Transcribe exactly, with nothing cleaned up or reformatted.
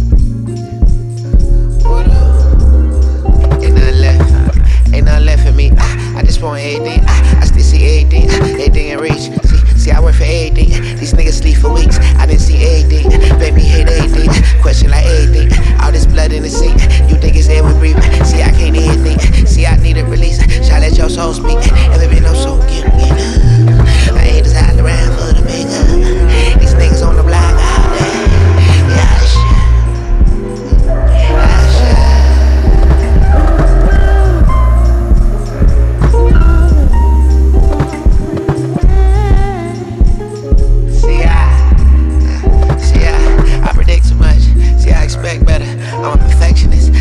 What up? Ain't nothing left. Ain't nothing left for me. I, I just want everything. I, I still see everything. Everything in reach. See, see, I work for everything. These niggas sleep for weeks. I didn't see everything. Baby hate everything. Question like everything. All this blood in the seat. You think it's air we breathe. See, I can't hear anything. See, I need a release. Shall I let your soul speak? Ever been no soul get me up. I ain't just hiding around for the makeup. These niggas on the block all day. Yeah, shit. Yeah, shit. See, I, see, I, I predict too much. See, I expect better. I'm a perfectionist.